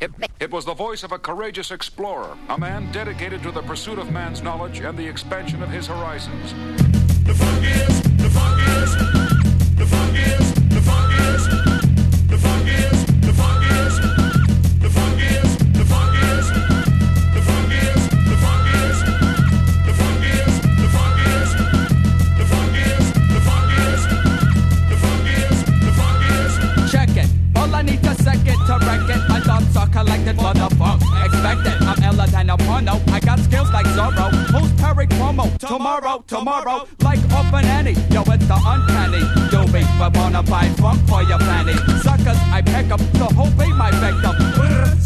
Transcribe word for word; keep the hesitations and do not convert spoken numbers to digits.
It, it was the voice of a courageous explorer, a man dedicated to the pursuit of man's knowledge and the expansion of his horizons. The funk is, the funk is, the funk is, the funk is, the funk is, the funk is, the funk is, the funk is, the funk is, the funk is, the funk is, the funk is, the funk is, the funk is, the funk is, the funk is. Check it. All I need a second to wreck it. My thoughts are collected for the funk. Expect it. I'm iller than a porno. I got skills like Zorro. Who's Perry Como? Tomorrow, tomorrow. Like Open Annie. Yo, it's the uncanny. Doobie, but wanna buy funk for your fanny. Suckers, I pick up. So who be my victim?